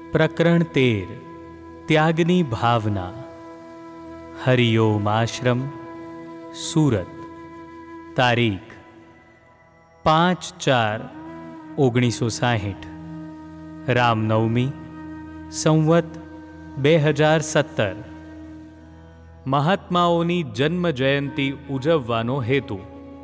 પ્રકરણ 13 ત્યાગની ભાવના. હરિઓમ આશ્રમ, સુરત. તારીખ 5/4/1960. રામનવમી, સંવત 2017. મહાત્માઓની જન્મ જયંતિ ઉજવવાનો હેતુ.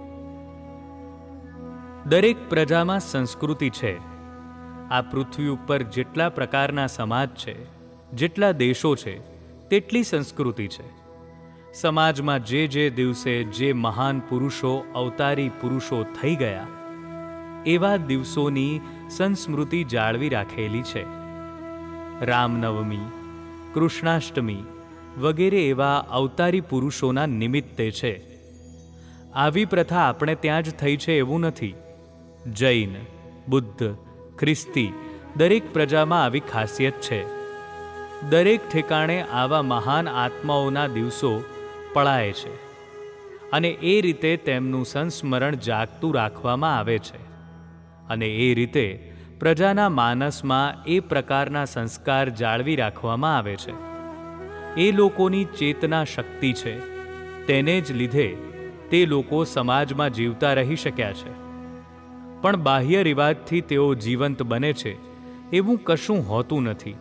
દરેક પ્રજામાં સંસ્કૃતિ છે. આ પૃથ્વી ઉપર જેટલા પ્રકારના સમાજ છે, જેટલા દેશો છે, તેટલી સંસ્કૃતિ છે. સમાજમાં જે જે દિવસે જે મહાન પુરુષો, અવતારી પુરુષો થઈ ગયા, એવા દિવસોની સંસ્મૃતિ જાળવી રાખેલી છે. રામનવમી, કૃષ્ણાષ્ટમી વગેરે એવા અવતારી પુરુષોના નિમિત્તે છે. આવી પ્રથા આપણે ત્યાં જ થઈ છે એવું નથી. જૈન, બુદ્ધ, ખ્રિસ્તી દરેક પ્રજામાં આવી ખાસિયત છે. દરેક ઠેકાણે આવા મહાન આત્માઓના દિવસો પળાય છે અને એ રીતે તેમનું સંસ્મરણ જાગતું રાખવામાં આવે છે. અને એ રીતે પ્રજાના માનસમાં એ પ્રકારના સંસ્કાર જાળવી રાખવામાં આવે છે. એ લોકોની ચેતના શક્તિ છે. તેને જ લીધે તે લોકો સમાજમાં જીવતા રહી શક્યા છે. પણ બાહ્ય રિવાજથી તેઓ જીવંત બને છે એવું કશું હોતું નથી.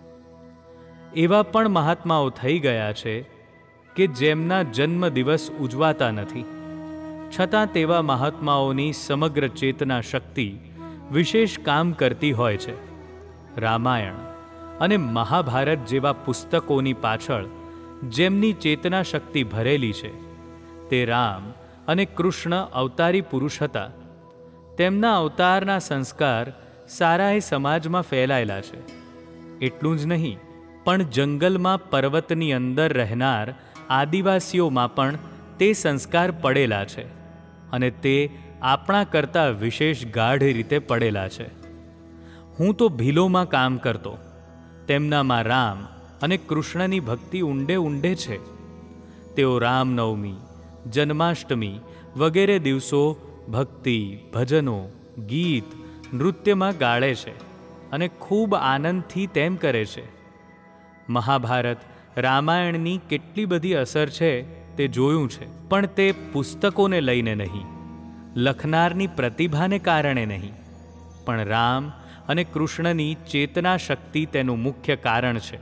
એવા પણ મહાત્માઓ થઈ ગયા છે કે જેમના જન્મદિવસ ઉજવાતા નથી, છતાં તેવા મહાત્માઓની સમગ્ર ચેતના શક્તિ વિશેષ કામ કરતી હોય છે. રામાયણ અને મહાભારત જેવા પુસ્તકોની પાછળ જેમની ચેતના શક્તિ ભરેલી છે, તે રામ અને કૃષ્ણ અવતારી પુરુષ હતા. તેમના અવતારના સંસ્કાર સારાએ સમાજમાં ફેલાયેલા છે. એટલું જ નહીં, પણ જંગલમાં પર્વતની અંદર રહેનાર આદિવાસીઓમાં પણ તે સંસ્કાર પડેલા છે અને તે આપણા કરતાં વિશેષ ગાઢ રીતે પડેલા છે. હું તો ભીલોમાં કામ કરતો. તેમનામાં રામ અને કૃષ્ણની ભક્તિ ઊંડે ઊંડે છે. તેઓ રામનવમી, જન્માષ્ટમી વગેરે દિવસો ભક્તિ, ભજનો, ગીત, નૃત્યમાં ગાળે છે અને ખૂબ આનંદથી તેમ કરે છે. મહાભારત, રામાયણની કેટલી બધી અસર છે તે જોયું છે, પણ તે પુસ્તકોને લઈને નહીં, લખનારની પ્રતિભાને કારણે નહીં, પણ રામ અને કૃષ્ણની ચેતના શક્તિ તેનું મુખ્ય કારણ છે.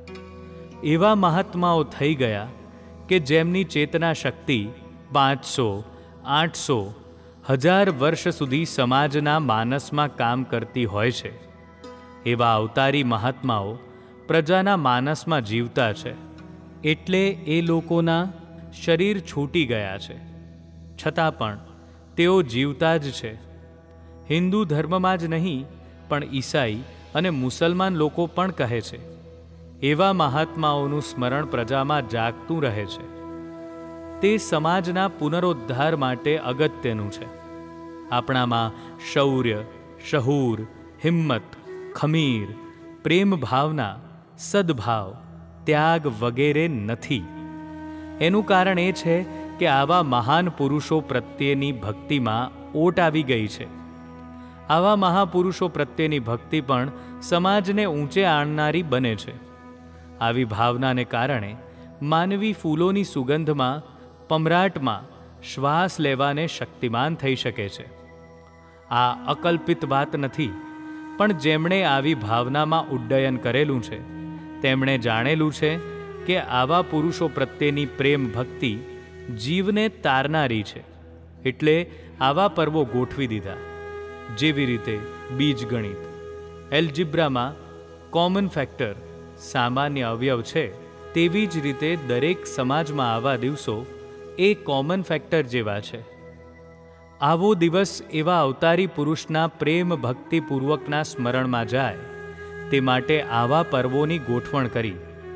એવા મહાત્માઓ થઈ ગયા કે જેમની ચેતના શક્તિ 500, 800, 1000 વર્ષ સુધી સમાજના માનસમાં કામ કરતી હોય છે. એવા અવતારી મહાત્માઓ પ્રજાના માનસમાં જીવતા છે. એટલે એ લોકોના શરીર છૂટી ગયા છે, છતાં પણ તેઓ જીવતા જ છે. હિન્દુ ધર્મમાં જ નહીં, પણ ઈસાઈ અને મુસલમાન લોકો પણ કહે છે. એવા મહાત્માઓનું સ્મરણ પ્રજામાં જાગતું રહે છે. તે સમાજના પુનરોદ્ધાર માટે અગત્યનું છે. આપણામાં શૌર્ય, શહૂર, હિંમત, ખમીર, પ્રેમ ભાવના, સદભાવ, ત્યાગ વગેરે નથી. એનું કારણ એ છે કે આવા મહાન પુરુષો પ્રત્યેની ભક્તિમાં ઓટ આવી ગઈ છે. આવા મહાપુરુષો પ્રત્યેની ભક્તિ પણ સમાજને ઊંચે આણનારી બને છે. આવી ભાવનાને કારણે માનવી ફૂલોની સુગંધમાં, પમરાટમાં શ્વાસ લેવાને શક્તિમાન થઈ શકે છે. આ અકલ્પિત વાત નથી, પણ જેમણે આવી ભાવનામાં ઉડ્ડયન કરેલું છે તેમણે જાણેલું છે કે આવા પુરુષો પ્રત્યેની પ્રેમ ભક્તિ જીવને તારનારી છે. એટલે આવા પર્વો ગોઠવી દીધા. જેવી રીતે બીજગણિત, એલ્જિબ્રામાં કોમન ફેક્ટર સામાન્ય અવયવ છે, તેવી જ રીતે દરેક સમાજમાં આવા દિવસો એ કોમન ફેક્ટર જેવા છે. આવો દિવસ એવા અવતારી પુરુષના પ્રેમ ભક્તિપૂર્વકના સ્મરણમાં જાય તે માટે આવા પર્વોની ગોઠવણ કરી.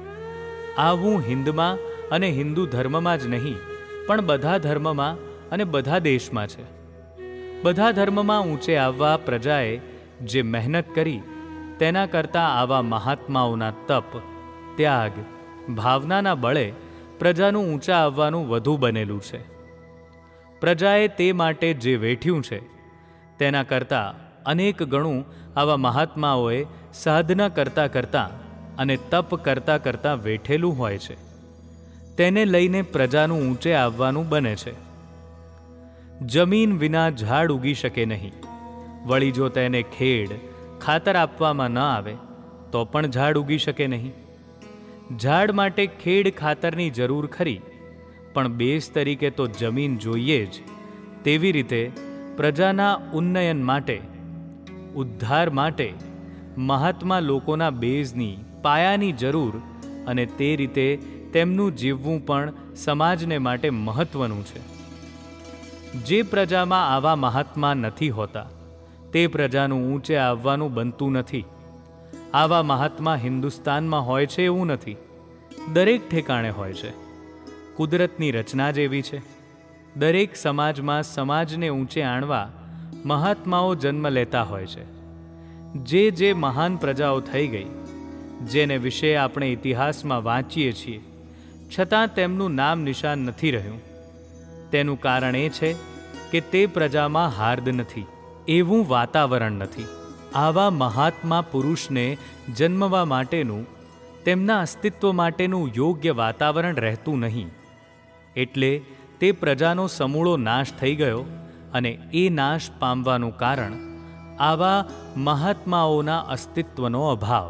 આવું હિન્દમાં અને હિન્દુ ધર્મમાં જ નહીં, પણ બધા ધર્મમાં અને બધા દેશમાં છે. બધા ધર્મમાં ઊંચે આવવા પ્રજાએ જે મહેનત કરી, તેના કરતાં આવા મહાત્માઓના તપ, ત્યાગ, ભાવનાના બળે પ્રજાનું ઊંચા આવવાનું વધુ બનેલું છે. પ્રજાએ તે માટે જે વેઠ્યું છે તેના કરતાં અનેક ગણું આવા મહાત્માઓએ સાધના કરતાં કરતાં અને તપ કરતાં કરતાં વેઠેલું હોય છે. તેને લઈને પ્રજાનું ઊંચે આવવાનું બને છે. જમીન વિના ઝાડ ઉગી શકે નહીં. વળી જો તેને ખેડ ખાતર આપવામાં ન આવે તો પણ ઝાડ ઉગી શકે નહીં. ઝાડ માટે ખેડ ખાતરની જરૂર ખરી, પણ બેઝ તરીકે તો જમીન જોઈએ જ. તેવી રીતે પ્રજાના ઉન્નયન માટે, ઉદ્ધાર માટે મહાત્મા લોકોના બેઝની, પાયાની જરૂર, અને તે રીતે તેમનું જીવવું પણ સમાજને માટે મહત્વનું છે. જે પ્રજામાં આવા મહાત્મા નથી હોતા તે પ્રજાનું ઊંચે આવવાનું બનતું નથી. આવા મહાત્મા હિન્દુસ્તાનમાં હોય છે એવું નથી, દરેક ઠેકાણે હોય છે. કુદરતની રચના જ એવી છે. દરેક સમાજમાં સમાજને ઊંચે આણવા મહાત્માઓ જન્મ લેતા હોય છે. જે મહાન પ્રજાઓ થઈ ગઈ, જેને વિશે આપણે ઇતિહાસમાં વાંચીએ છીએ, છતાં તેમનું નામ નિશાન નથી રહ્યું, તેનું કારણ એ છે કે તે પ્રજામાં હાર્દ નથી, એવું વાતાવરણ નથી. આવા મહાત્મા પુરુષને જન્મવા માટેનું, તેમના અસ્તિત્વ માટેનું યોગ્ય વાતાવરણ રહેતું નહીં. એટલે તે પ્રજાનો સમૂળો નાશ થઈ ગયો, અને એ નાશ પામવાનું કારણ આવા મહાત્માઓના અસ્તિત્વનો અભાવ.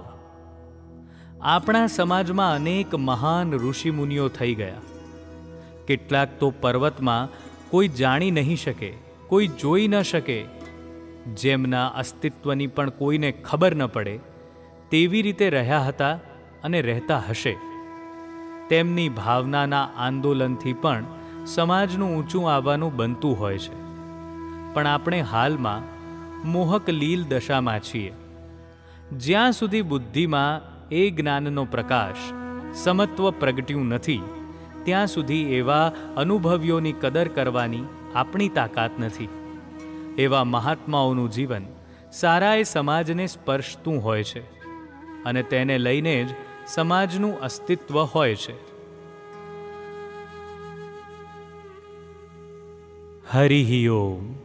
આપણા સમાજમાં અનેક મહાન ઋષિમુનિઓ થઈ ગયા. કેટલાક તો પર્વતમાં કોઈ જાણી નહીં શકે, કોઈ જોઈ ન શકે, જેમના અસ્તિત્વની પણ કોઈને ખબર ન પડે, તેવી રીતે રહ્યા હતા અને રહેતા હશે. તેમની ભાવનાના આંદોલનથી પણ સમાજનું ઊંચું આવવાનું બનતું હોય છે. પણ આપણે હાલમાં મોહક લીલ દશામાં છીએ. જ્યાં સુધી બુદ્ધિમાં એ જ્ઞાનનો પ્રકાશ, સમત્વ પ્રગટ્યું નથી, ત્યાં સુધી એવા અનુભવીઓની કદર કરવાની આપણી તાકાત નથી. એવા મહાત્માઓનું જીવન સારાએ સમાજને સ્પર્શતું હોય છે, અને તેને લઈને જ સમાજનું અસ્તિત્વ હોય છે. હરિ ઓમ.